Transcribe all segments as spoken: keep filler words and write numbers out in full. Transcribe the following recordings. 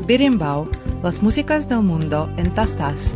Berimbau, las músicas del mundo en tastas.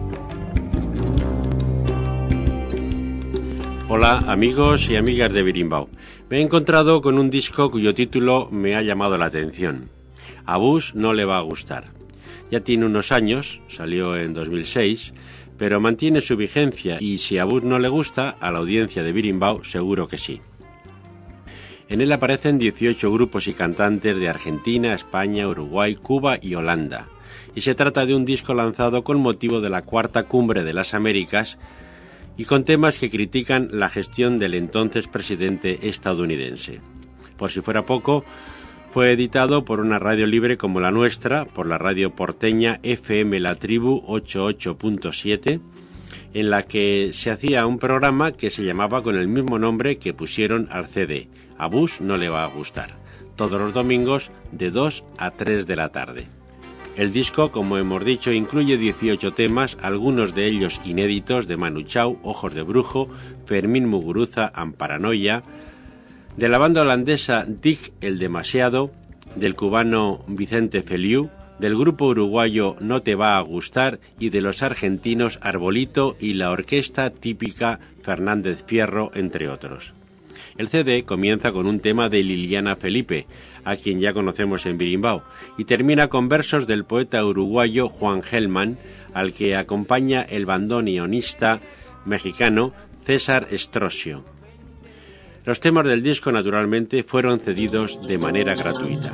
Hola amigos y amigas de Berimbau. Me he encontrado con un disco cuyo título me ha llamado la atención. A Bush no le va a gustar. Ya tiene unos años, salió en dos mil seis, pero mantiene su vigencia y si a Bush no le gusta, a la audiencia de Berimbau seguro que sí. En él aparecen dieciocho grupos y cantantes de Argentina, España, Uruguay, Cuba y Holanda. Y se trata de un disco lanzado con motivo de la Cuarta Cumbre de las Américas y con temas que critican la gestión del entonces presidente estadounidense. Por si fuera poco, fue editado por una radio libre como la nuestra, por la radio porteña F M La Tribu ochenta y ocho punto siete, en la que se hacía un programa que se llamaba con el mismo nombre que pusieron al C D. A Bush no le va a gustar. Todos los domingos de dos a tres de la tarde. El disco, como hemos dicho, incluye dieciocho temas, algunos de ellos inéditos de Manu Chao, Ojos de Brujo, Fermín Muguruza, Amparanoia, de la banda holandesa Dick el Demasiado, del cubano Vicente Feliu, del grupo uruguayo No Te Va a Gustar y de los argentinos Arbolito y la orquesta típica Fernández Fierro, entre otros. El C D comienza con un tema de Liliana Felipe, a quien ya conocemos en Berimbau, y termina con versos del poeta uruguayo Juan Gelman, al que acompaña el bandoneonista mexicano César Estrosio. Los temas del disco, naturalmente, fueron cedidos de manera gratuita.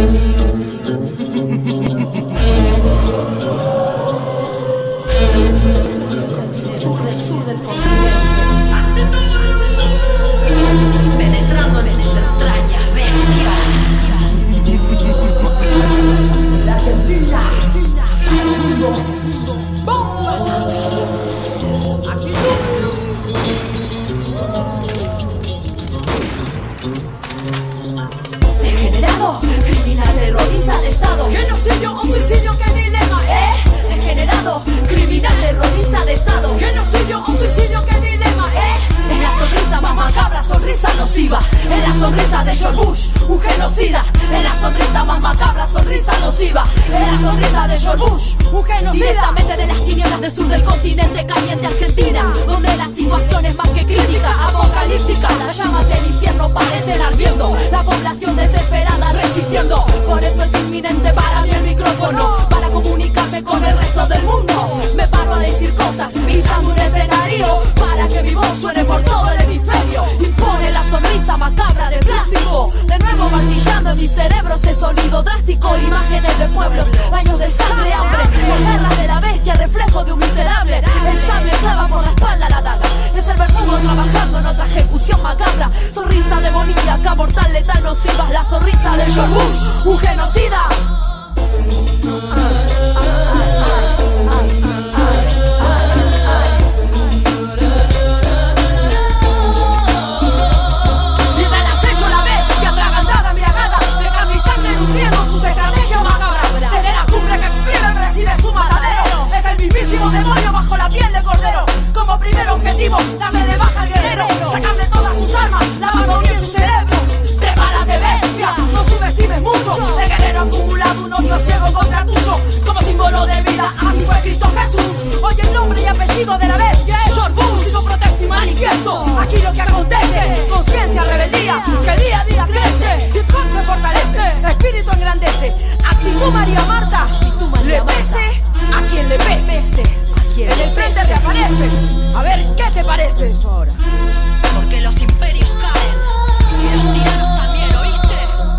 Penetrando en tus entrañas, bestia. La Argentina, el mundo, bomba. Degenerado, criminal, terrorista de Estado. Genocidio o suicidio, qué dilema, eh. Degenerado, criminal, terrorista de Estado. Genocidio o suicidio, qué dilema, eh. Es la sonrisa más macabra, sonrisa nociva. Es la sonrisa de George Bush, un genocida. Es la sonrisa más macabra, sonrisa nociva. Es la sonrisa de George Bush, un genocida. Directamente de las tinieblas del sur del continente caliente Argentina, donde la situación es más que crítica, apocalíptica. Las llamas del infierno parecen ardiendo, la población desesperada resistiendo. Por eso es inminente para mí el micrófono, para comunicarme con el resto del mundo. Me paro a decir cosas, pisando un escenario, para que mi voz suene por todo el hemisferio. Impone la sonrisa macabra de plástico, de nuevo martillando en mi cerebro ese sonido drástico. Imágenes de pueblos, baños de sangre, hambre, la guerra de la bestia, reflejo de un miserable. El sable clava por la espalda la daga, es el verdugo trabajando en otra ejecución macabra. Sonrisa demoníaca, mortal, letal, nociva. La sonrisa de George Bush, un genocida. Demonio bajo la piel de cordero, como primer objetivo, darle de baja al guerrero, sacarle todas sus armas, lavando bien su cerebro. Prepárate, bestia, no subestimes mucho. El guerrero acumulado, un odio ciego contra tuyo, como símbolo de vida, así fue Cristo Jesús. Oye el nombre y apellido de la bestia es George Bush. Sigo protesto y manifiesto aquí lo que acontece. Conciencia, rebeldía, que día a día crece. Hip hop que fortalece, espíritu engrandece. Actitud María Marta, le pese a quien le pese. En el frente reaparece. A ver, ¿qué te parece eso ahora? Porque los imperios caen y los tiranos también, ¿oíste?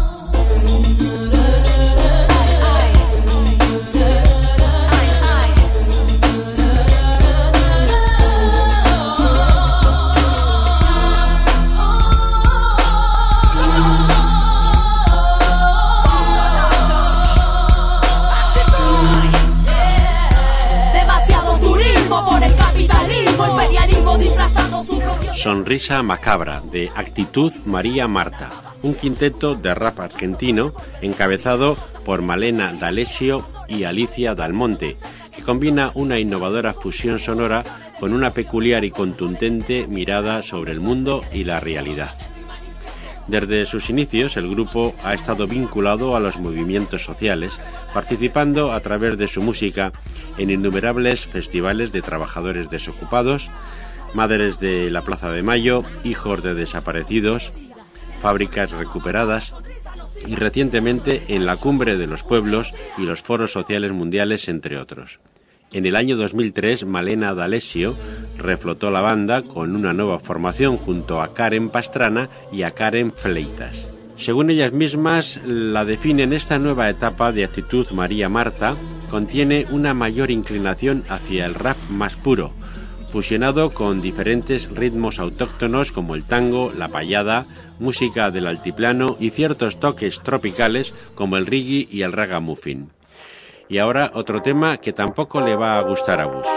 Sonrisa Macabra, de Actitud María Marta, un quinteto de rap argentino encabezado por Malena D'Alessio y Alicia Dalmonte, que combina una innovadora fusión sonora con una peculiar y contundente mirada sobre el mundo y la realidad. Desde sus inicios, el grupo ha estado vinculado a los movimientos sociales, participando a través de su música en innumerables festivales de trabajadores desocupados, madres de la Plaza de Mayo, hijos de desaparecidos, fábricas recuperadas y recientemente en la Cumbre de los Pueblos y los Foros Sociales Mundiales, entre otros. En el año dos mil tres, Malena D'Alessio reflotó la banda con una nueva formación junto a Karen Pastrana y a Karen Fleitas. Según ellas mismas la definen, esta nueva etapa de actitud María Marta contiene una mayor inclinación hacia el rap más puro, fusionado con diferentes ritmos autóctonos como el tango, la payada, música del altiplano y ciertos toques tropicales como el reggae y el ragamuffin. Y ahora otro tema que tampoco le va a gustar a Bush.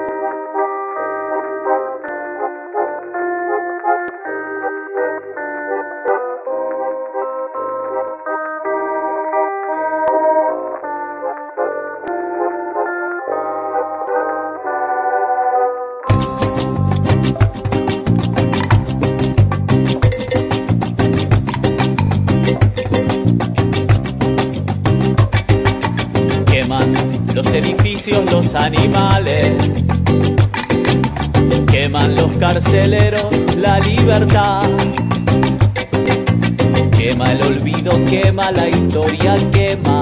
Los animales queman, los carceleros la libertad, quema el olvido, quema la historia, quema,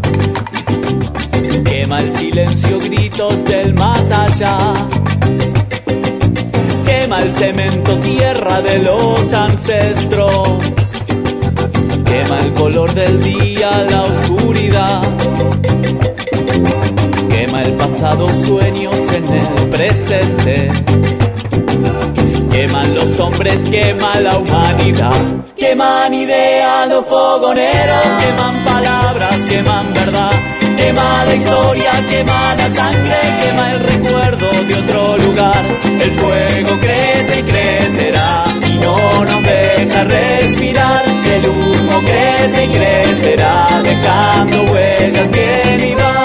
quema el silencio, gritos del más allá, quema el cemento, tierra de los ancestros, quema el color del día, la oscuridad, quema el pasado, sueños en el presente, queman los hombres, quema la humanidad, queman ideas los fogoneros, queman palabras, queman verdad, quema la historia, quema la sangre, quema el recuerdo de otro lugar, el fuego crece y crecerá y no nos deja respirar, el humo crece y crecerá dejando huellas, viene y va.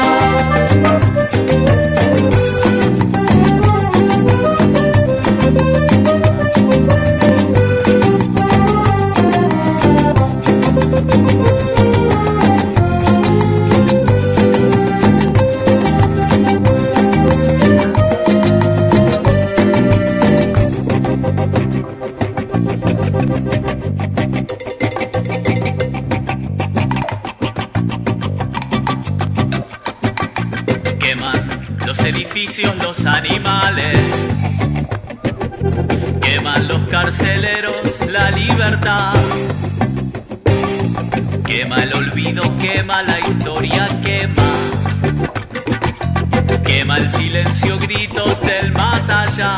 Los animales queman, los carceleros la libertad, quema el olvido, quema la historia, quema, quema el silencio, gritos del más allá.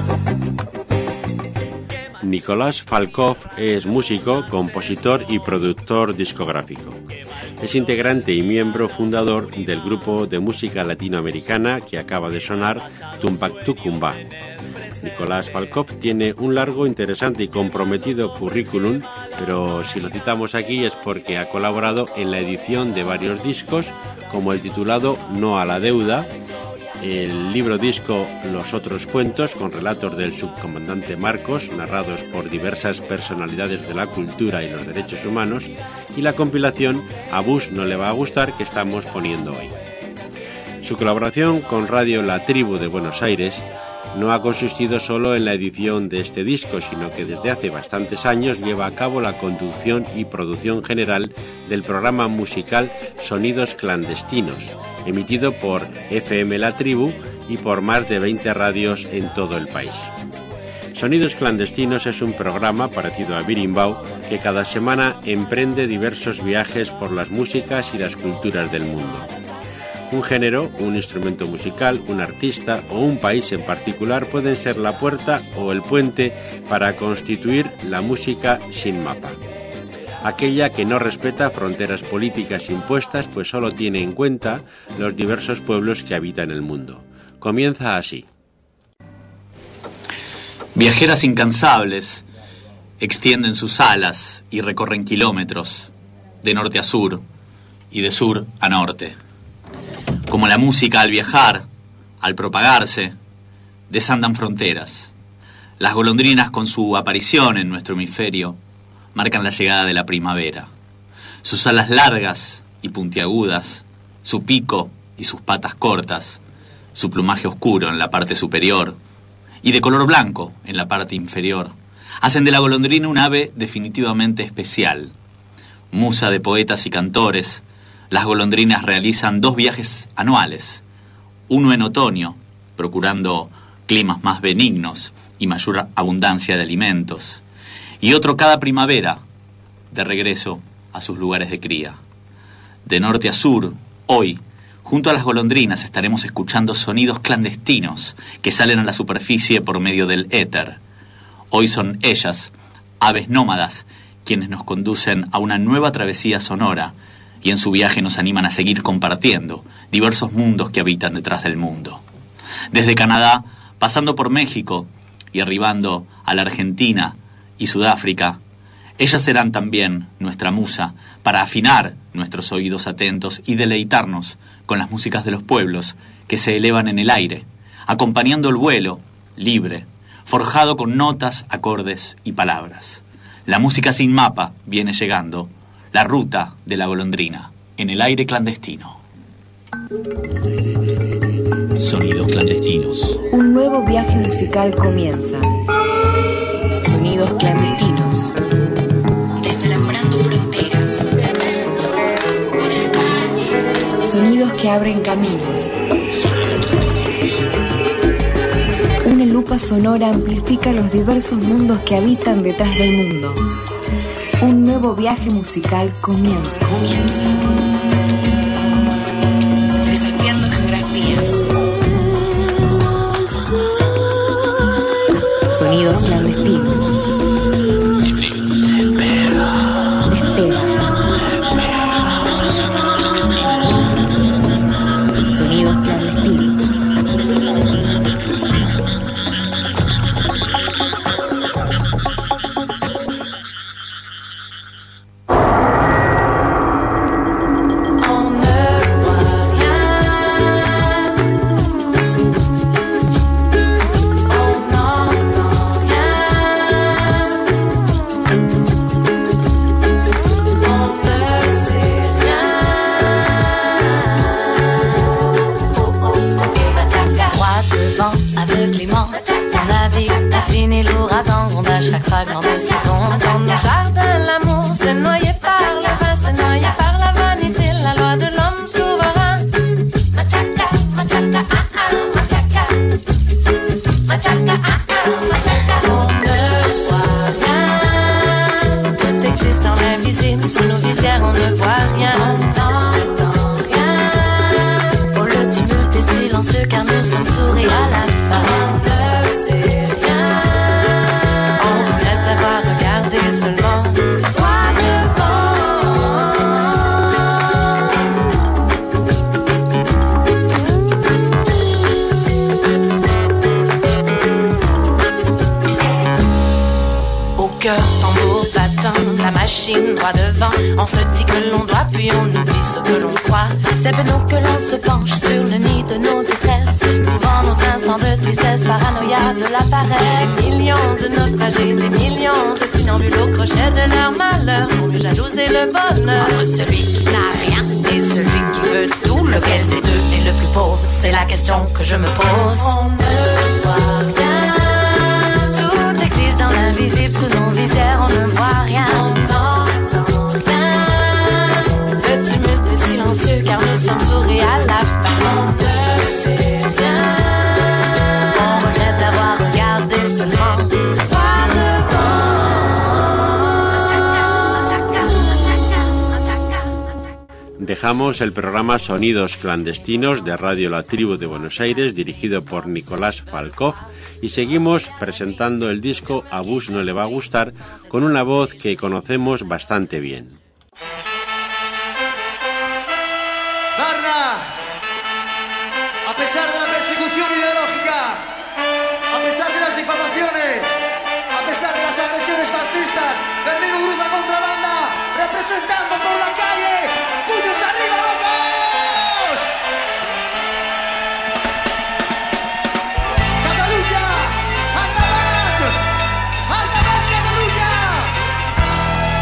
Nicolás Falkov es músico, compositor y productor discográfico. Es integrante y miembro fundador del grupo de música latinoamericana que acaba de sonar, Tumbactucumba. Nicolás Falkov tiene un largo, interesante y comprometido currículum, pero si lo citamos aquí es porque ha colaborado en la edición de varios discos, como el titulado No a la deuda, el libro disco Los otros cuentos, con relatos del subcomandante Marcos, narrados por diversas personalidades de la cultura y los derechos humanos, y la compilación A Bush no le va a gustar, que estamos poniendo hoy. Su colaboración con Radio La Tribu de Buenos Aires no ha consistido solo en la edición de este disco, sino que desde hace bastantes años lleva a cabo la conducción y producción general del programa musical Sonidos Clandestinos, emitido por F M La Tribu y por más de veinte radios en todo el país. Sonidos Clandestinos es un programa parecido a Birimbau que cada semana emprende diversos viajes por las músicas y las culturas del mundo. Un género, un instrumento musical, un artista o un país en particular pueden ser la puerta o el puente para constituir la música sin mapa. Aquella que no respeta fronteras políticas impuestas, pues solo tiene en cuenta los diversos pueblos que habitan el mundo. Comienza así. Viajeras incansables extienden sus alas y recorren kilómetros, de norte a sur y de sur a norte. Como la música al viajar, al propagarse, desandan fronteras. Las golondrinas con su aparición en nuestro hemisferio marcan la llegada de la primavera. Sus alas largas y puntiagudas, su pico y sus patas cortas, su plumaje oscuro en la parte superior y de color blanco en la parte inferior, hacen de la golondrina un ave definitivamente especial. Musa de poetas y cantores, las golondrinas realizan dos viajes anuales, uno en otoño, procurando climas más benignos y mayor abundancia de alimentos, y otro cada primavera, de regreso a sus lugares de cría. De norte a sur, hoy, junto a las golondrinas estaremos escuchando sonidos clandestinos que salen a la superficie por medio del éter. Hoy son ellas, aves nómadas, quienes nos conducen a una nueva travesía sonora y en su viaje nos animan a seguir compartiendo diversos mundos que habitan detrás del mundo. Desde Canadá, pasando por México y arribando a la Argentina y Sudáfrica, ellas serán también nuestra musa para afinar nuestros oídos atentos y deleitarnos con las músicas de los pueblos que se elevan en el aire, acompañando el vuelo libre, forjado con notas, acordes y palabras. La música sin mapa viene llegando, la ruta de la golondrina, en el aire clandestino. Sonidos clandestinos. Un nuevo viaje musical comienza. Sonidos clandestinos. Desalambrando fronteras. Sonidos que abren caminos. Una lupa sonora amplifica los diversos mundos que habitan detrás del mundo. Un nuevo viaje musical comienza. Comienza. Desafiando geografías. Sonidos clandestinos. Despega. Despega. Sonidos clandestinos. Fragment de secondes dans nos jardins, l'amour s'est noyé par le vin, s'est noyé par la vanité, la loi de l'homme souverain. Machaca, machaca, ah ah, machaca, machaca, ah ah, machaca. On ne voit rien, tout existe dans l'invisible, sous nos visières on ne voit rien, on n'entend rien. Oh le tumulte est silencieux car nous sommes sourds et à la fin. Tambour battant, la machine droit devant. On se dit que l'on doit, puis on oublie ce que l'on croit. C'est peu nous que l'on se penche sur le nid de nos détresses, couvrant nos instants de tristesse, paranoïa de la paresse. Des millions de naufragés, des millions de funambules au crochet de leur malheur, pour mieux jalouser le bonheur. Entre celui qui n'a rien et celui qui veut tout, lequel des deux est le plus pauvre? C'est la question que je me pose. On ne voit rien, tout existe dans l'invisible, sous nos visières on ne voit rien, on n'entend rien. Le tumulte est silencieux car nous sommes sourds et à la fin on ne fait rien. On regrette d'avoir regardé seulement droit devant. Dejamos el programa Sonidos Clandestinos de Radio La Tribu de Buenos Aires, dirigido por Nicolás Falkov, y seguimos presentando el disco A Bush no le va a gustar, con una voz que conocemos bastante bien. Barna, a pesar de la persecución ideológica, a pesar de las difamaciones, a pesar de las agresiones fascistas, Fermín Muguruza Contrabanda, representando por la calle, puños arriba, locos. Cataluña, endavant, endavant Cataluña.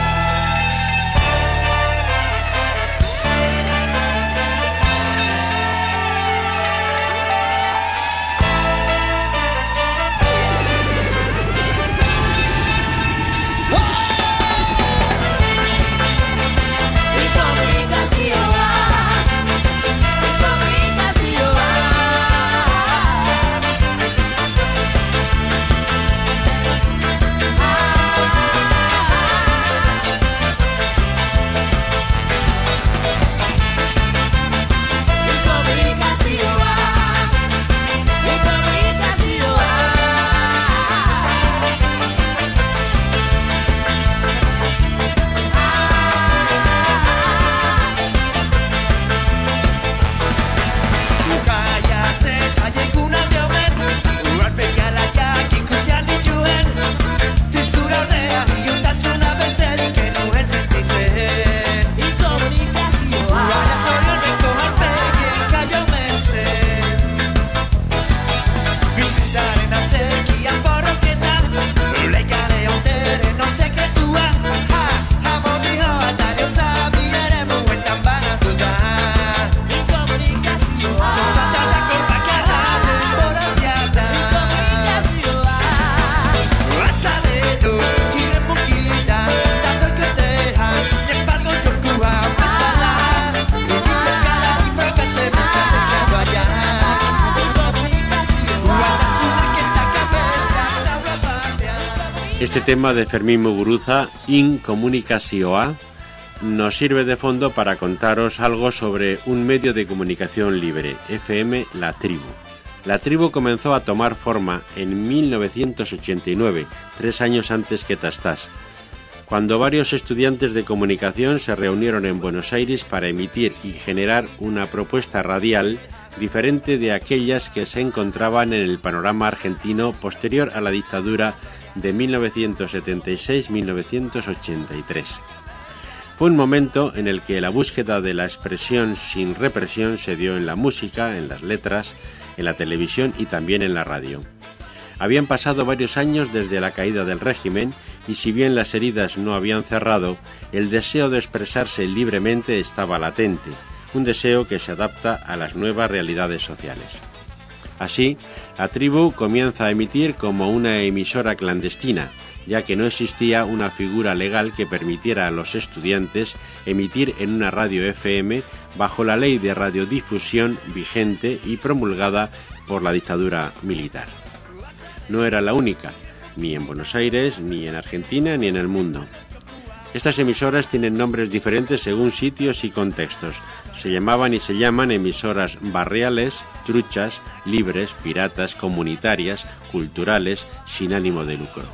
Este tema de Fermín Muguruza, Incomunicazioa, nos sirve de fondo para contaros algo sobre un medio de comunicación libre, F M La Tribu. La Tribu comenzó a tomar forma en mil novecientos ochenta y nueve, tres años antes que Tastás, cuando varios estudiantes de comunicación se reunieron en Buenos Aires para emitir y generar una propuesta radial diferente de aquellas que se encontraban en el panorama argentino posterior a la dictadura de mil novecientos setenta y seis a mil novecientos ochenta y tres. Fue un momento en el que la búsqueda de la expresión sin represión se dio en la música, en las letras, en la televisión y también en la radio. Habían pasado varios años desde la caída del régimen y si bien las heridas no habían cerrado, el deseo de expresarse libremente estaba latente, un deseo que se adapta a las nuevas realidades sociales. Así, La Tribu comienza a emitir como una emisora clandestina, ya que no existía una figura legal que permitiera a los estudiantes emitir en una radio F M bajo la ley de radiodifusión vigente y promulgada por la dictadura militar. No era la única, ni en Buenos Aires, ni en Argentina, ni en el mundo. Estas emisoras tienen nombres diferentes según sitios y contextos. Se llamaban y se llaman emisoras barriales, truchas, libres, piratas, comunitarias, culturales, sin ánimo de lucro.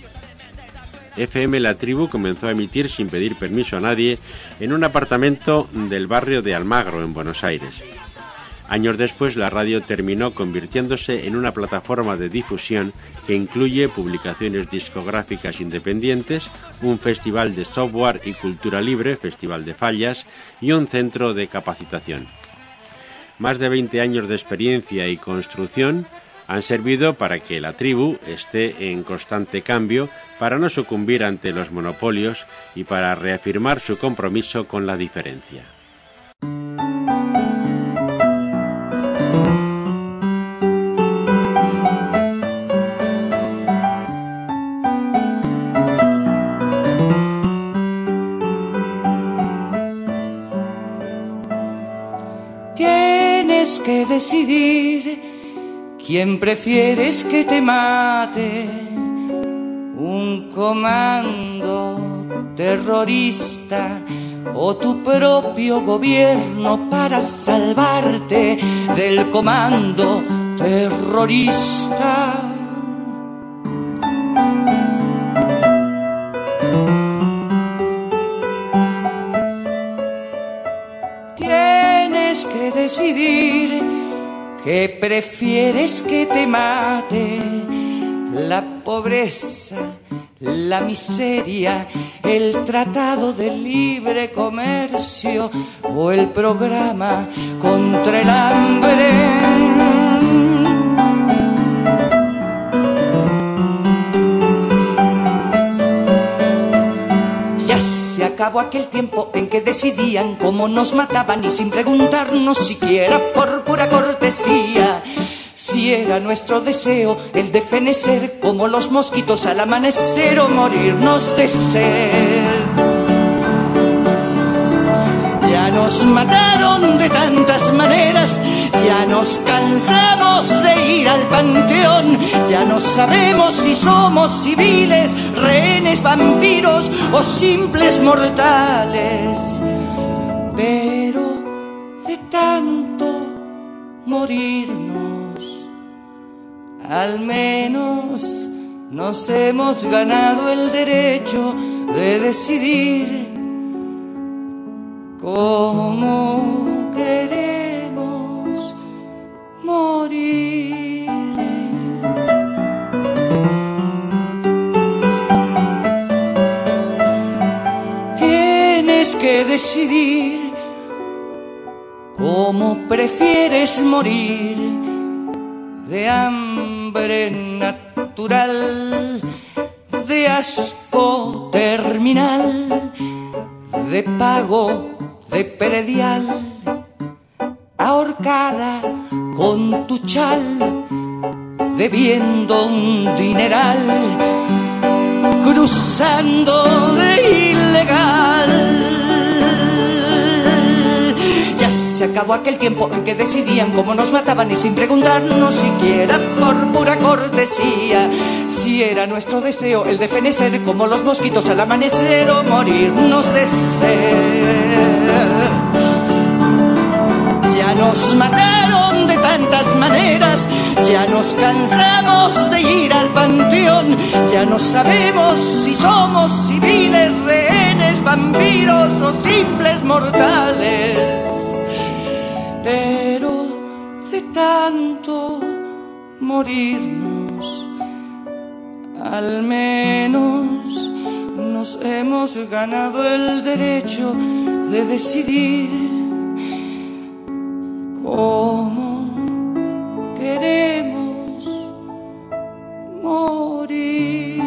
F M La Tribu comenzó a emitir sin pedir permiso a nadie en un apartamento del barrio de Almagro, en Buenos Aires. Años después, la radio terminó convirtiéndose en una plataforma de difusión que incluye publicaciones discográficas independientes, un festival de software y cultura libre, Festival de Fallas, y un centro de capacitación. Más de veinte años de experiencia y construcción han servido para que La Tribu esté en constante cambio, para no sucumbir ante los monopolios y para reafirmar su compromiso con la diferencia. Tienes que decidir quién prefieres que te mate, un comando terrorista o tu propio gobierno para salvarte del comando terrorista. Tienes que decidir que prefieres que te mate, la pobreza, la miseria, el tratado de libre comercio o el programa contra el hambre. Ya se acabó aquel tiempo en que decidían cómo nos mataban y sin preguntarnos siquiera por pura cortesía si era nuestro deseo el de fenecer como los mosquitos al amanecer o morirnos de sed. Ya nos mataron de tantas maneras, ya nos cansamos de ir al panteón, ya no sabemos si somos civiles, rehenes, vampiros o simples mortales. Pero de tanto morirnos, al menos nos hemos ganado el derecho de decidir cómo queremos morir. Tienes que decidir cómo prefieres morir, de hambre natural, de asco terminal, de pago de predial, ahorcada con tu chal, debiendo un dineral, cruzando de ilegal. Ya se acabó aquel tiempo en que decidían cómo nos mataban y sin preguntarnos siquiera por pura cortesía si era nuestro deseo el de fenecer como los mosquitos al amanecer o morirnos de sed. Ya nos mataron de tantas maneras, ya nos cansamos de ir al panteón, ya no sabemos si somos civiles, rehenes, vampiros o simples mortales. Pero de tanto morirnos, al menos nos hemos ganado el derecho de decidir cómo queremos morir.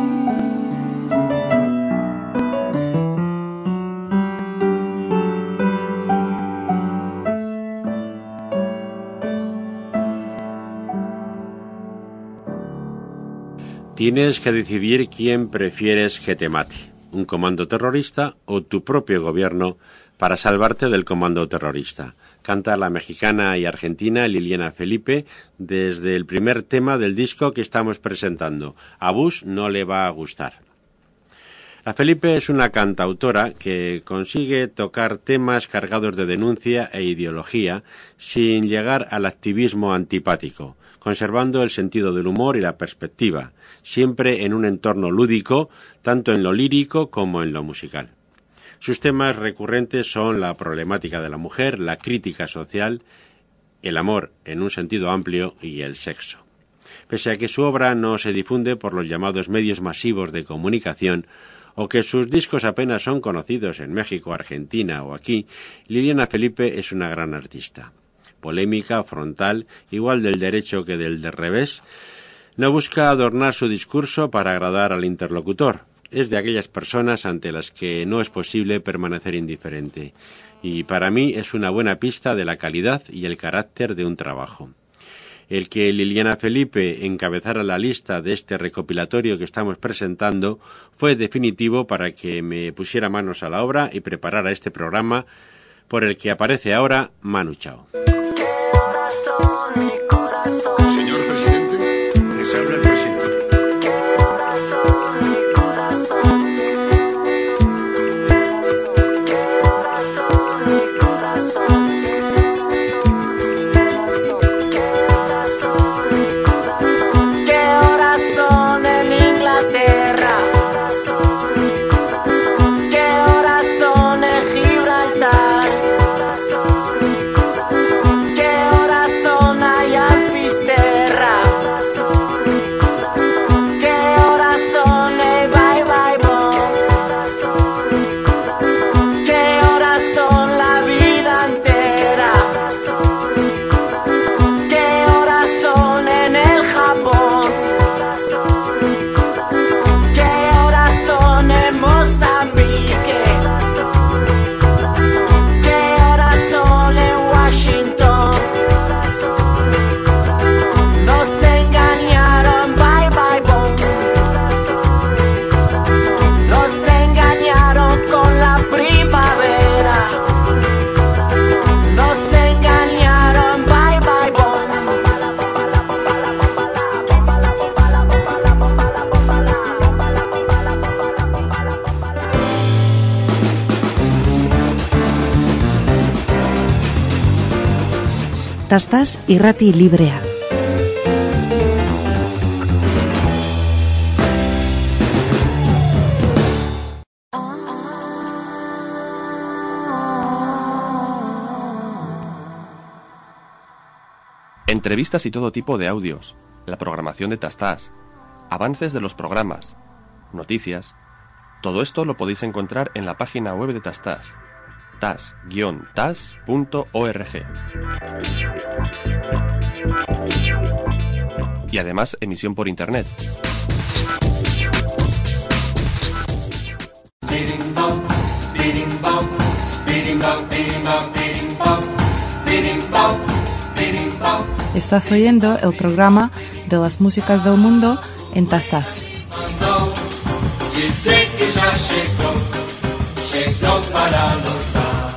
Tienes que decidir quién prefieres que te mate, un comando terrorista o tu propio gobierno para salvarte del comando terrorista. Canta la mexicana y argentina Liliana Felipe desde el primer tema del disco que estamos presentando. A Bush no le va a gustar. La Felipe es una cantautora que consigue tocar temas cargados de denuncia e ideología sin llegar al activismo antipático, conservando el sentido del humor y la perspectiva, siempre en un entorno lúdico, tanto en lo lírico como en lo musical. Sus temas recurrentes son la problemática de la mujer, la crítica social, el amor en un sentido amplio y el sexo. Pese a que su obra no se difunde por los llamados medios masivos de comunicación o que sus discos apenas son conocidos en México, Argentina o aquí, Liliana Felipe es una gran artista. Polémica, frontal, igual del derecho que del de revés, no busca adornar su discurso para agradar al interlocutor. Es de aquellas personas ante las que no es posible permanecer indiferente. Y para mí es una buena pista de la calidad y el carácter de un trabajo. El que Liliana Felipe encabezara la lista de este recopilatorio que estamos presentando fue definitivo para que me pusiera manos a la obra y preparara este programa por el que aparece ahora Manu Chao. Señor presidente, les habla el presidente. Tastas irrati librea. Entrevistas y todo tipo de audios, la programación de Tastas, avances de los programas, noticias. Todo esto lo podéis encontrar en la página web de Tastas, tas guion tas punto org. Y además emisión por internet. Estás oyendo el programa de las músicas del mundo en Tastas.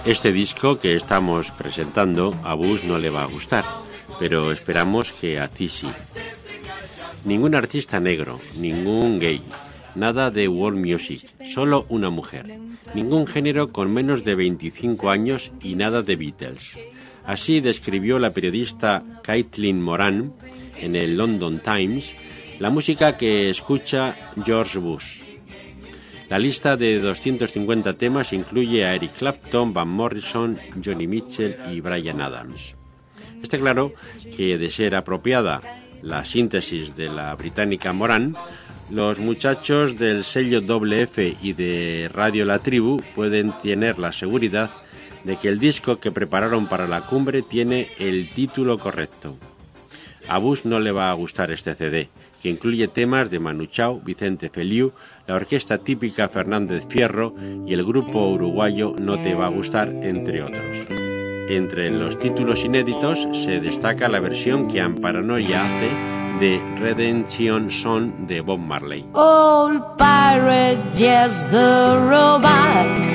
Este disco que estamos presentando a Bus no le va a gustar, pero esperamos que a ti sí. Ningún artista negro, ningún gay, nada de world music, solo una mujer. Ningún género con menos de veinticinco años y nada de Beatles. Así describió la periodista Caitlin Moran en el London Times la música que escucha George Bush. La lista de doscientos cincuenta temas incluye a Eric Clapton, Van Morrison, Johnny Mitchell y Bryan Adams. Está claro que, de ser apropiada la síntesis de la británica Moran, los muchachos del sello Doble F y de Radio La Tribu pueden tener la seguridad de que el disco que prepararon para la cumbre tiene el título correcto. A Bush no le va a gustar este C D, que incluye temas de Manu Chao, Vicente Feliu, la orquesta típica Fernández Fierro y el grupo uruguayo No Te Va a Gustar, entre otros. Entre los títulos inéditos se destaca la versión que Amparanoia hace de Redemption Song de Bob Marley. Old pirate, yes, the robot.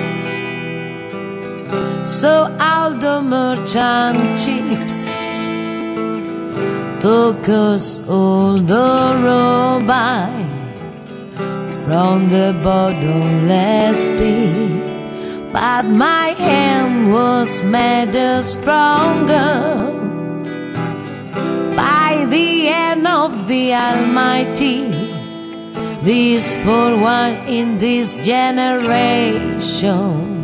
So all the merchant ships took us all the road by from the bottomless pit, but my hand was made stronger by the hand of the Almighty. This for one in this generation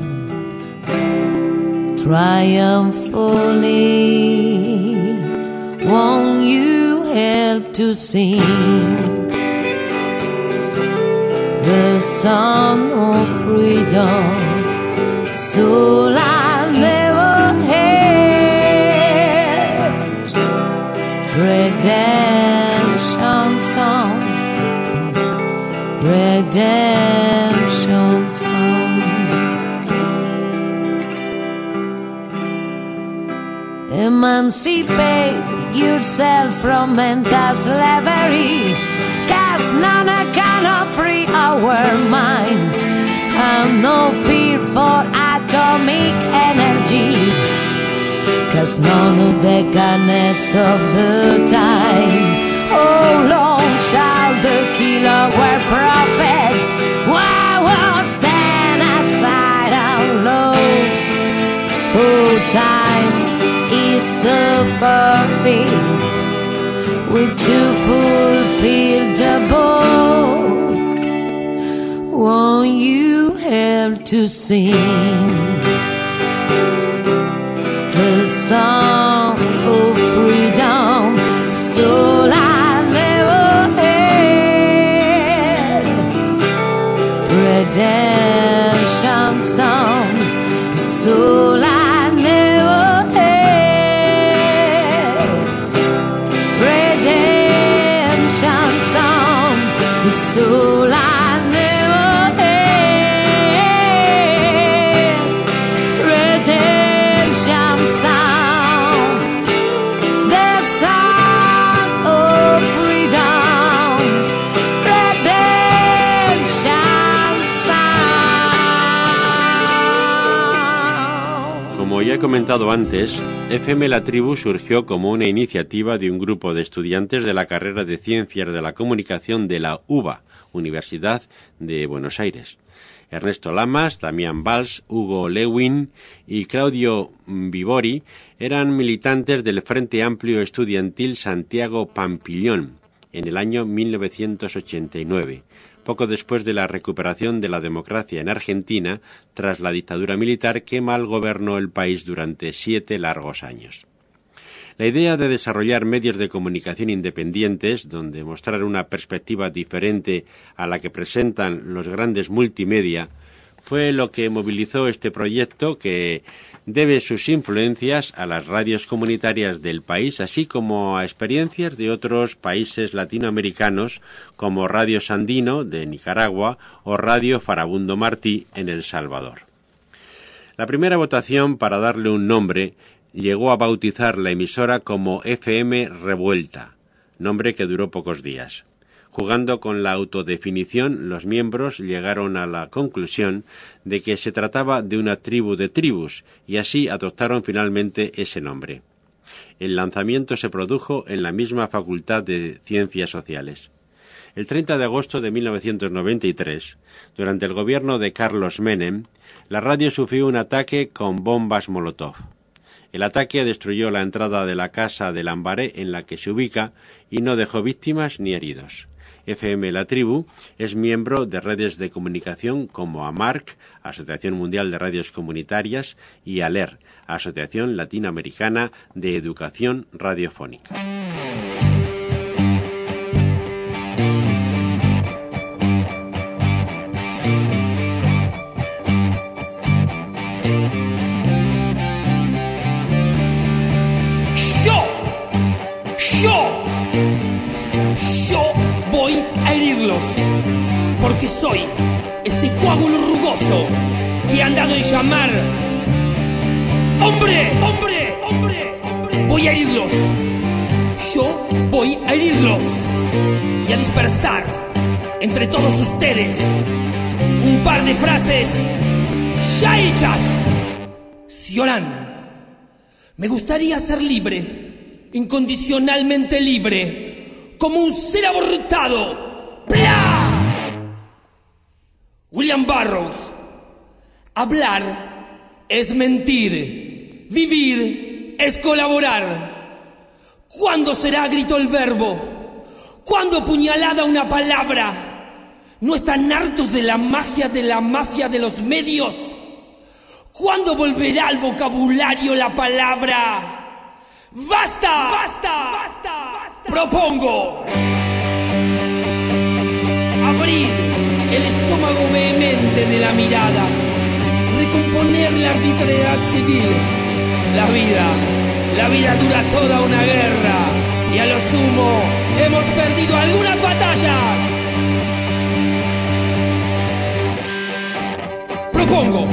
triumphantly, won't you help to sing the song of freedom, soul I never had, redemption song, redemption song. Emancipate yourself from mental slavery, cause none can free our minds. Have no fear for atomic energy, cause none of them can stop the time. How long shall the killer wear prophets? Why won't stand outside our law? Oh, time is the perfect with to fulfill the book. Won't you help to sing the song of freedom, soul I never had, redemption song, soul I soul I never had, redemption sound, the sound of freedom, redemption sound. Como ya he comentado antes, F M La Tribu surgió como una iniciativa de un grupo de estudiantes de la carrera de Ciencias de la Comunicación de la U B A, Universidad de Buenos Aires. Ernesto Lamas, Damián Valls, Hugo Lewin y Claudio Vivori eran militantes del Frente Amplio Estudiantil Santiago Pampillón en el año mil novecientos ochenta y nueve, poco después de la recuperación de la democracia en Argentina tras la dictadura militar que mal gobernó el país durante siete largos años. La idea de desarrollar medios de comunicación independientes, donde mostrar una perspectiva diferente a la que presentan los grandes multimedia, fue lo que movilizó este proyecto, que debe sus influencias a las radios comunitarias del país, así como a experiencias de otros países latinoamericanos como Radio Sandino de Nicaragua o Radio Farabundo Martí en El Salvador. La primera votación para darle un nombre llegó a bautizar la emisora como F M Revuelta, nombre que duró pocos días. Jugando con la autodefinición, los miembros llegaron a la conclusión de que se trataba de una tribu de tribus y así adoptaron finalmente ese nombre. El lanzamiento se produjo en la misma Facultad de Ciencias Sociales. El treinta de agosto de mil novecientos noventa y tres, durante el gobierno de Carlos Menem, la radio sufrió un ataque con bombas Molotov. El ataque destruyó la entrada de la casa de Lambaré en la que se ubica y no dejó víctimas ni heridos. F M La Tribu es miembro de redes de comunicación como AMARC, Asociación Mundial de Radios Comunitarias, y ALER, Asociación Latinoamericana de Educación Radiofónica. Yo, yo, yo voy a herirlos, porque soy este coágulo rugoso que han dado en llamar ¡Hombre! ¡Hombre! ¡Hombre! ¡Hombre! Voy a herirlos. Yo voy a herirlos y a dispersar entre todos ustedes un par de frases ya hechas. Cioran, me gustaría ser libre, incondicionalmente libre, como un ser abortado. ¡Bla! William Burroughs. Hablar es mentir. Vivir es colaborar. ¿Cuándo será grito el verbo? ¿Cuándo puñalada una palabra? ¿No están hartos de la magia de la mafia de los medios? ¿Cuándo volverá al vocabulario la palabra? ¡Basta! ¡Basta! ¡Basta! ¡Basta! Propongo abrir el estómago vehemente de la mirada, recomponer la arbitrariedad civil. La vida, la vida dura toda una guerra y a lo sumo hemos perdido algunas batallas. Propongo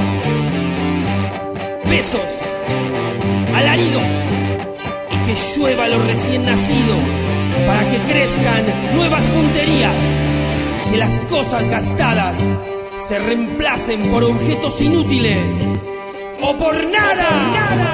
besos, alaridos y que llueva lo recién nacido para que crezcan nuevas punterías, que las cosas gastadas se reemplacen por objetos inútiles o por nada.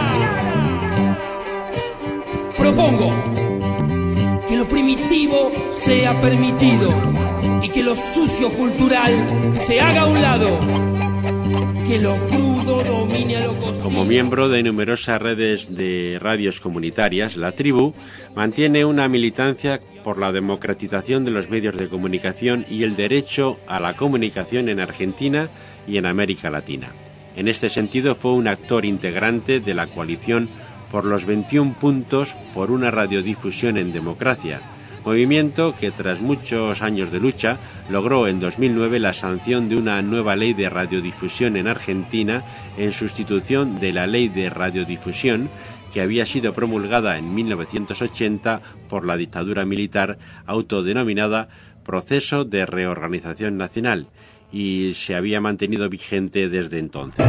Propongo que lo primitivo sea permitido y que lo sucio cultural se haga a un lado, que lo crudo domine a lo cocido. Como miembro de numerosas redes de radios comunitarias, La Tribu mantiene una militancia por la democratización de los medios de comunicación y el derecho a la comunicación en Argentina y en América Latina. En este sentido, fue un actor integrante de la coalición por los veintiún puntos por una radiodifusión en democracia, movimiento que tras muchos años de lucha logró en dos mil nueve la sanción de una nueva ley de radiodifusión en Argentina en sustitución de la ley de radiodifusión que había sido promulgada en mil novecientos ochenta por la dictadura militar autodenominada Proceso de Reorganización Nacional y se había mantenido vigente desde entonces.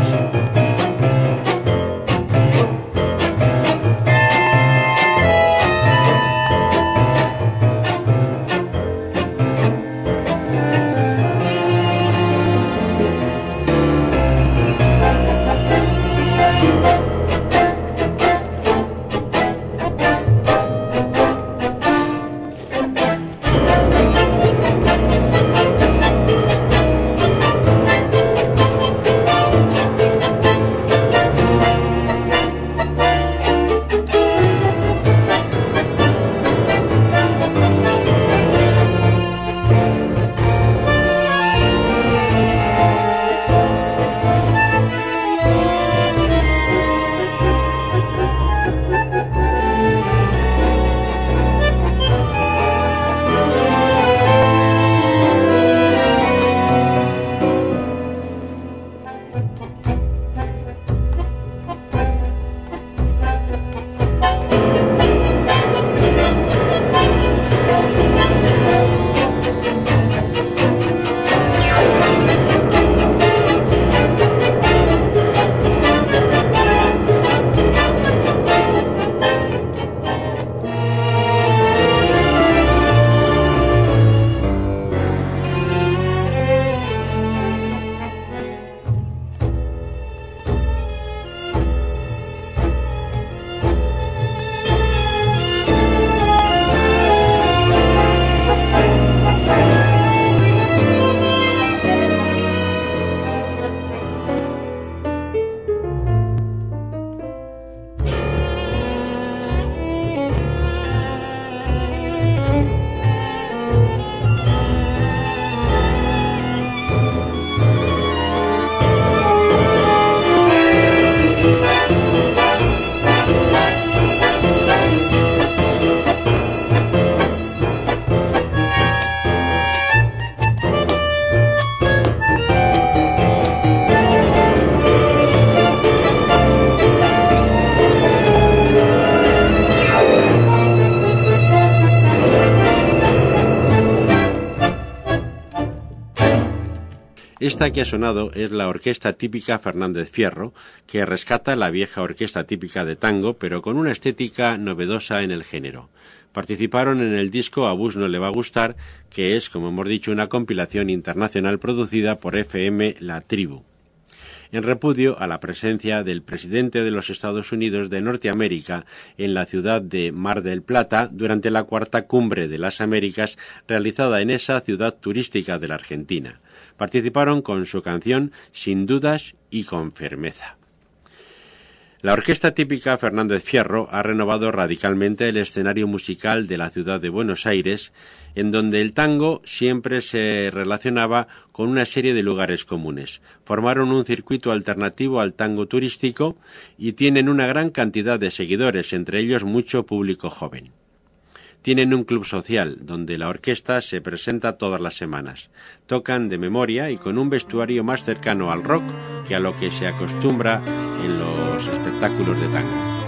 Esta que ha sonado es la Orquesta Típica Fernández Fierro, que rescata la vieja orquesta típica de tango, pero con una estética novedosa en el género. Participaron en el disco A Bus no le va a gustar, que es, como hemos dicho, una compilación internacional producida por F M La Tribu, en repudio a la presencia del presidente de los Estados Unidos de Norteamérica en la ciudad de Mar del Plata durante la cuarta Cumbre de las Américas realizada en esa ciudad turística de la Argentina. Participaron con su canción Sin dudas y con firmeza. La Orquesta Típica Fernández Fierro ha renovado radicalmente el escenario musical de la ciudad de Buenos Aires, en donde el tango siempre se relacionaba con una serie de lugares comunes. Formaron un circuito alternativo al tango turístico y tienen una gran cantidad de seguidores, entre ellos mucho público joven. Tienen un club social, donde la orquesta se presenta todas las semanas. Tocan de memoria y con un vestuario más cercano al rock que a lo que se acostumbra en los espectáculos de tango.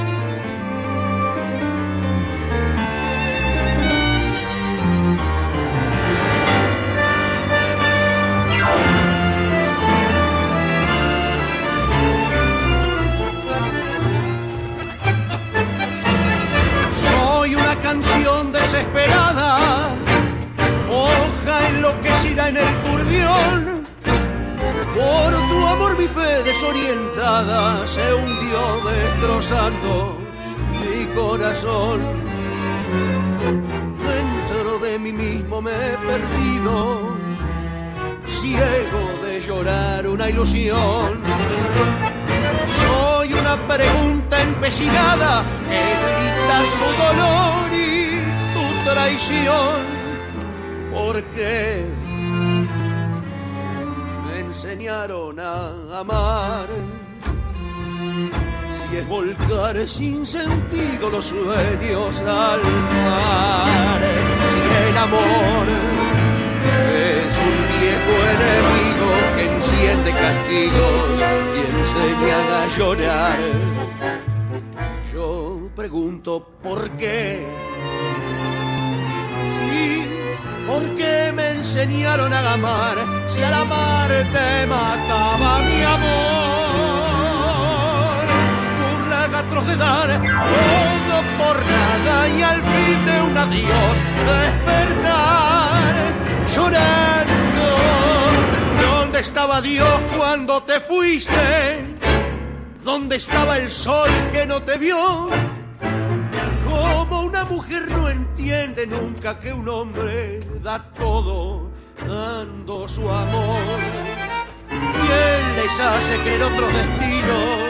Canción desesperada, hoja enloquecida en el turbión, por tu amor mi fe desorientada se hundió destrozando mi corazón. Dentro de mí mismo me he perdido, ciego de llorar una ilusión. Soy una pregunta empecinada que grita su dolor y tu traición. ¿Por qué me enseñaron a amar? Si es volcar sin sentido los sueños al mar. Si el amor es un viejo enemigo que enciende castigos y enseña a llorar. Yo pregunto por qué. Sí, ¿por qué me enseñaron a amar? Si al amar te mataba mi amor. Por la atroz de dar todo por nada y al fin de un adiós despertar llorando. ¿Dónde estaba Dios cuando te fuiste? ¿Dónde estaba el sol que no te vio? Como una mujer no entiende nunca que un hombre da todo dando su amor. ¿Quién les hace creer otros destinos?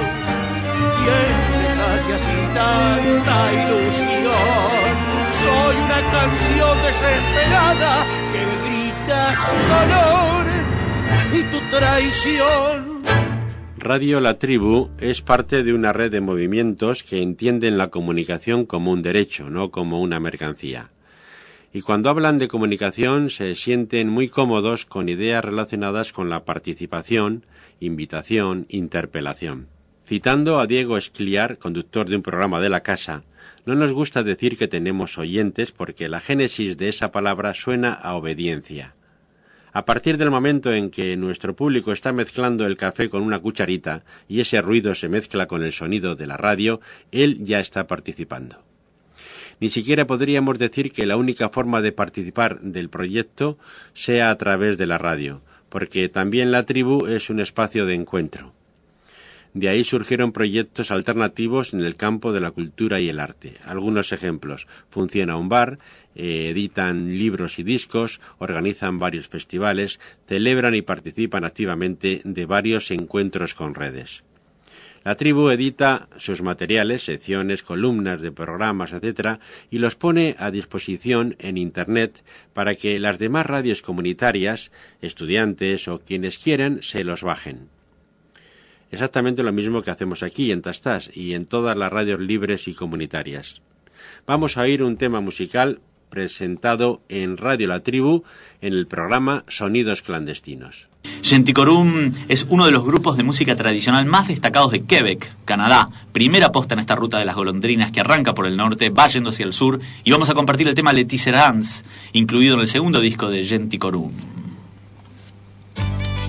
¿Quién les hace así tanta ilusión? Soy una canción desesperada que grita su dolor y tu traición. Radio La Tribu es parte de una red de movimientos que entienden la comunicación como un derecho, no como una mercancía. Y cuando hablan de comunicación se sienten muy cómodos con ideas relacionadas con la participación, invitación, interpelación. Citando a Diego Escliar, conductor de un programa de la casa, no nos gusta decir que tenemos oyentes porque la génesis de esa palabra suena a obediencia. A partir del momento en que nuestro público está mezclando el café con una cucharita y ese ruido se mezcla con el sonido de la radio, él ya está participando. Ni siquiera podríamos decir que la única forma de participar del proyecto sea a través de la radio, porque también La Tribu es un espacio de encuentro. De ahí surgieron proyectos alternativos en el campo de la cultura y el arte. Algunos ejemplos: funciona un bar, eh, editan libros y discos, organizan varios festivales, celebran y participan activamente de varios encuentros con redes. La Tribu edita sus materiales, secciones, columnas de programas, etcétera, y los pone a disposición en Internet para que las demás radios comunitarias, estudiantes o quienes quieran, se los bajen. Exactamente lo mismo que hacemos aquí en Tastás y en todas las radios libres y comunitarias. Vamos a oír un tema musical presentado en Radio La Tribu en el programa Sonidos Clandestinos. Genticorum es uno de los grupos de música tradicional más destacados de Quebec, Canadá. Primera posta en esta ruta de las golondrinas que arranca por el norte, va yendo hacia el sur, y vamos a compartir el tema Le Tisserands, incluido en el segundo disco de Genticorum.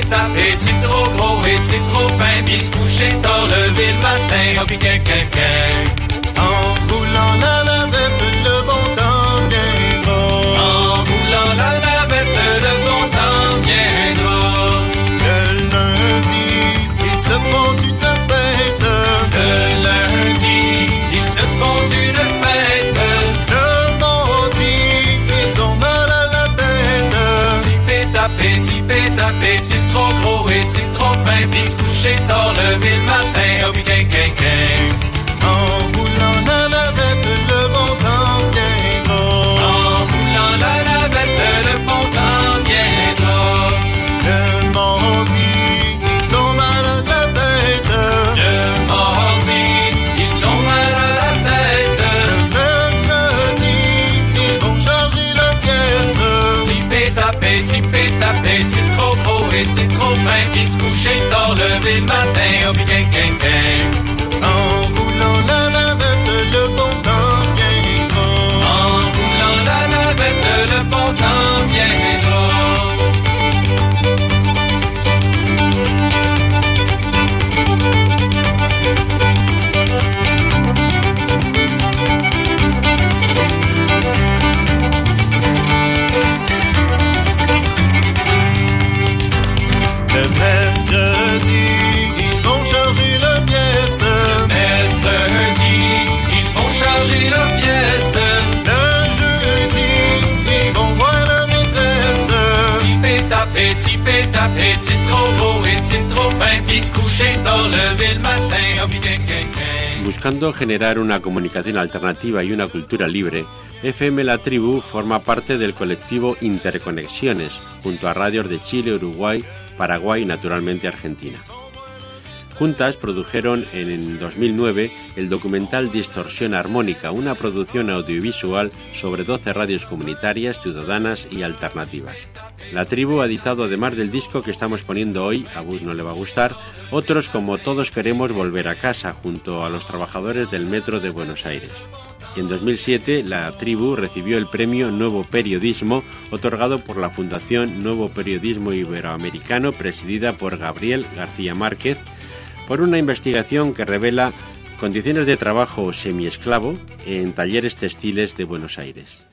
taper, est-il trop gros, est-il trop fin, puis se coucher tard, lever le matin, oh pis qu'un, qu'un, qu'un. En roulant la navette, le bon temps viendra. En roulant la navette, le bon temps viendra. Le lundi, ils se font une fête. Le lundi, ils se font une fête. Le mardi, ils ont mal à la tête. Tipé tapé, tipé tapé, est-il trop gros, est-il trop fin, puis se coucher tard, lever le matin, oh pis qu'un, qu'un, qu'un. En roulant la navette, le bon temps viendra. En roulant la navette, le bon temps viendra. Le mardi, ils ont mal à la tête. Le mardi, ils ont mal à la tête. Le mercredi, ils vont charger la pièce. Tipé tapé, tipé tapé, est-il trop gros, est-il trop fin, puis se coucher tard, lever le matin, oh pis qu'un, qu'un, qu'un. En roulant la navette, le bon temps viendra. En roulant la navette, le bon temps viendra. Le mercredi, ils vont charger la pièce. Le mercredi, ils vont charger la pièce. Le jeudi, ils vont voir la maîtresse. Tipé tapé, tipé tapé, est-il trop beau, est-il trop fin, puis se coucher tard, lever le matin, oh pis qu'un, qu'un, qu'un. Buscando generar una comunicación alternativa y una cultura libre, F M La Tribu forma parte del colectivo Interconexiones, junto a radios de Chile, Uruguay, Paraguay y naturalmente Argentina. Juntas produjeron en dos mil nueve el documental Distorsión Armónica, una producción audiovisual sobre doce radios comunitarias, ciudadanas y alternativas. La Tribu ha editado, además del disco que estamos poniendo hoy, a Bus no le va a gustar, otros como Todos queremos volver a casa, junto a los trabajadores del Metro de Buenos Aires. En dos mil siete, La Tribu recibió el premio Nuevo Periodismo, otorgado por la Fundación Nuevo Periodismo Iberoamericano, presidida por Gabriel García Márquez, por una investigación que revela condiciones de trabajo semiesclavo en talleres textiles de Buenos Aires.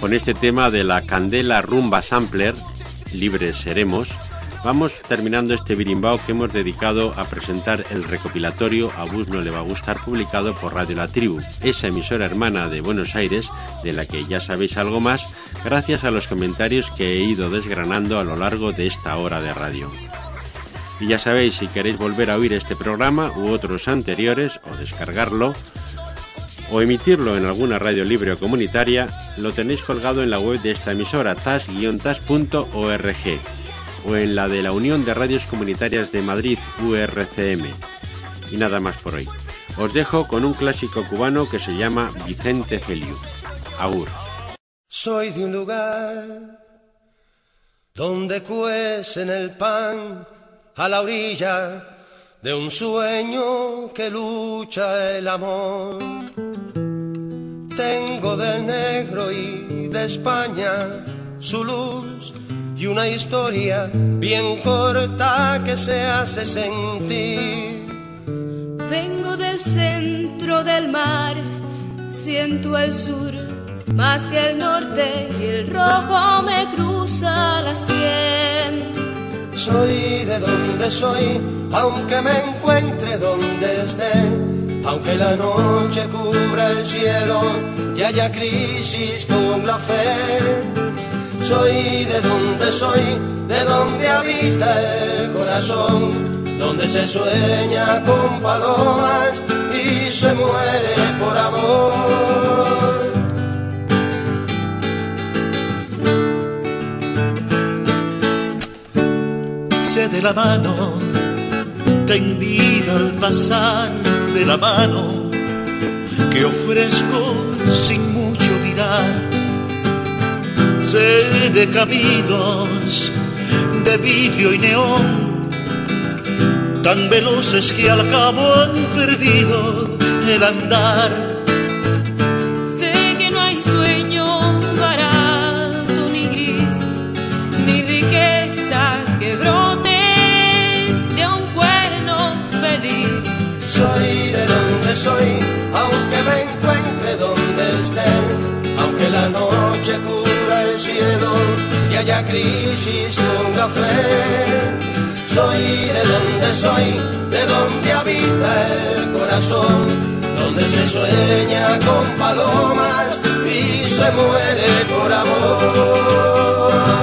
con este tema de la Candela Rumba Sampler, Libres Seremos, vamos terminando este birimbao que hemos dedicado a presentar el recopilatorio A Bus no le va a gustar, publicado por Radio La Tribu, esa emisora hermana de Buenos Aires, de la que ya sabéis algo más, gracias a los comentarios que he ido desgranando a lo largo de esta hora de radio. Y ya sabéis, si queréis volver a oír este programa u otros anteriores, o descargarlo, o emitirlo en alguna radio libre o comunitaria, lo tenéis colgado en la web de esta emisora, tas guion tas punto org, o en la de la Unión de Radios Comunitarias de Madrid, U R C M. Y nada más por hoy. Os dejo con un clásico cubano que se llama Vicente Feliu. Agur. Soy de un lugar donde cuecen el pan a la orilla de un sueño que lucha el amor. Tengo del negro y de España su luz y una historia bien corta que se hace sentir. Vengo del centro del mar, siento el sur más que el norte y el rojo me cruza la sien. Soy de donde soy, aunque me encuentre donde esté, aunque la noche cubra el cielo y haya crisis con la fe. Soy de donde soy, de donde habita el corazón, donde se sueña con palomas y se muere por amor. Sé de la mano tendida al pasar, de la mano que ofrezco sin mucho mirar. Sé de caminos de vidrio y neón, tan veloces que al cabo han perdido el andar. Sé que no hay sueño barato ni gris, ni riqueza que brote de un cuerno feliz. Soy de donde soy, aunque me encuentre donde esté, aunque la noche cubra el cielo y haya crisis con la fe. Soy de donde soy, de donde habita el corazón, donde se sueña con palomas y se muere por amor.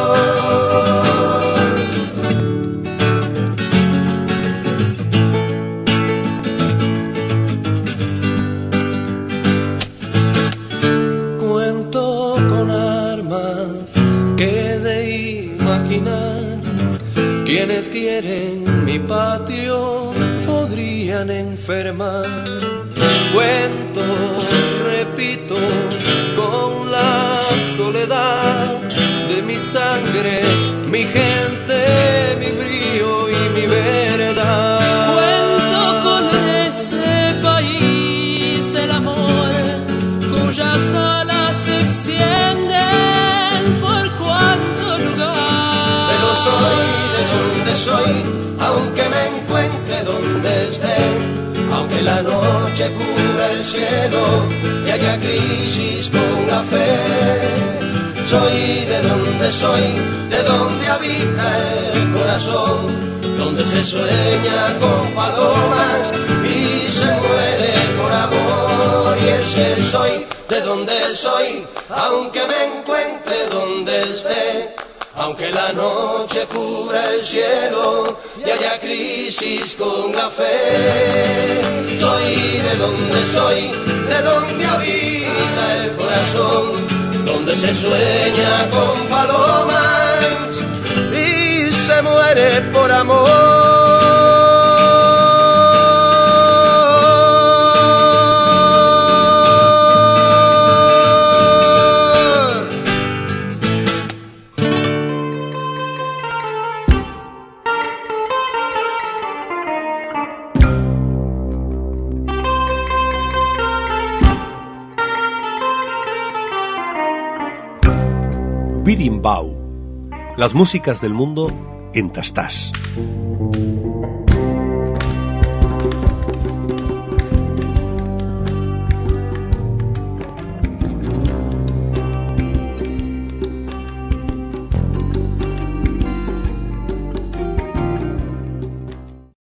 Quienes quieren mi patio podrían enfermar. Cuento, repito, con la soledad de mi sangre, mi gente, mi brío y mi verdad. Cuento con ese país del amor cuyas alas se extienden por cuanto lugar. Pero soy soy, aunque me encuentre donde esté, aunque la noche cubra el cielo y haya crisis con la fe. Soy de donde soy, de donde habita el corazón, donde se sueña con palomas y se muere por amor. Y es que soy de donde soy, aunque me encuentre donde esté, aunque la noche cubra el cielo y haya crisis con la fe. Soy de donde soy, de donde habita el corazón, donde se sueña con palomas y se muere por amor. Birimbau, las músicas del mundo en Tastás.